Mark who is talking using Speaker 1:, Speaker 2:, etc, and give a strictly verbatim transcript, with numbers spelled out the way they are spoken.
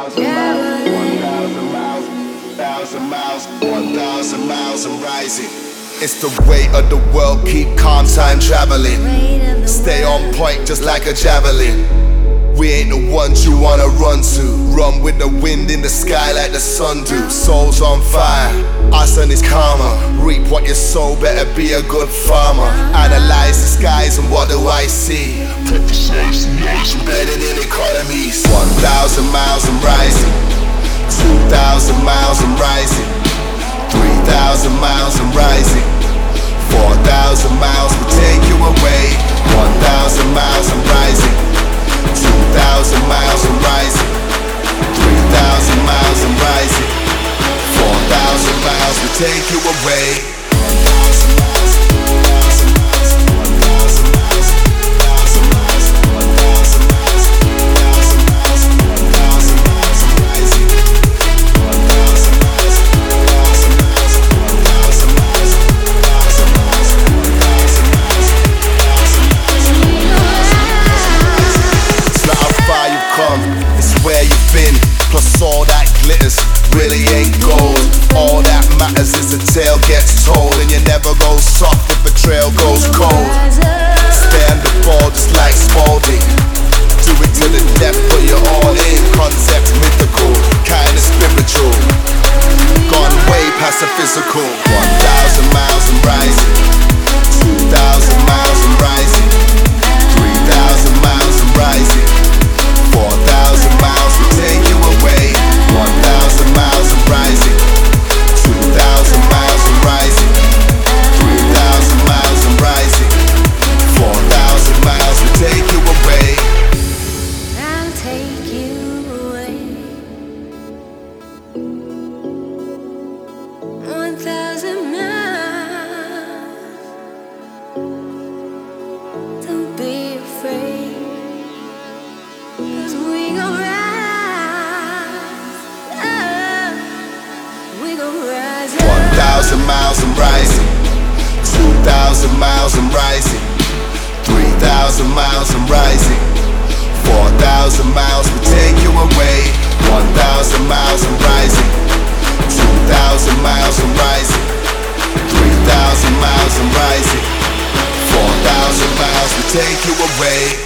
Speaker 1: thousand miles, one thousand miles and rising. It's the weight of the world, keep calm, time traveling. Stay on point just like a javelin. We ain't the ones you wanna run to. Run with the wind in the sky like the sun do. Souls on fire, our sun is calmer. Reap what you sow, better be a good farmer. Analyze the skies and what do I see? Better than economies. One thousand miles and rising. Two thousand miles and rising. Three thousand miles and rising. Four thousand miles will take you away. One thousand miles and rising. Two thousand miles and rising. Three thousand miles and rising. Four thousand miles will take you away. One thousand miles, one thousand miles, one thousand miles, one thousand miles, one thousand miles, one thousand miles, one thousand miles and rising. One thousand miles, one thousand miles, one thousand miles, one thousand miles, one thousand miles, one thousand miles. It's not how far you've come, it's where you've been. Plus all that glitters really ain't gold. All that matters is the tale gets told. And you never go soft if a trail goes cold. Stand the ball just like Spalding. Do it to the death, put you all in. Concept mythical, kinda spiritual. Gone way past the physical. One thousand miles and rising. Two thousand miles and rising. Three thousand miles and rising. Four thousand miles will take you away. One thousand miles and rising. Two thousand miles and rising. Three thousand miles and rising. Four thousand miles will take you away.
Speaker 2: I'll take you away. One thousand miles. Don't be afraid. Cause we gon' rise up. We gon' rise up.
Speaker 1: One thousand miles and rising. Two thousand miles and rising. Three thousand miles and rising. Four thousand miles will take you away. One thousand miles and rising. Two thousand miles and rising. Three thousand miles and rising. Four thousand miles will take you away.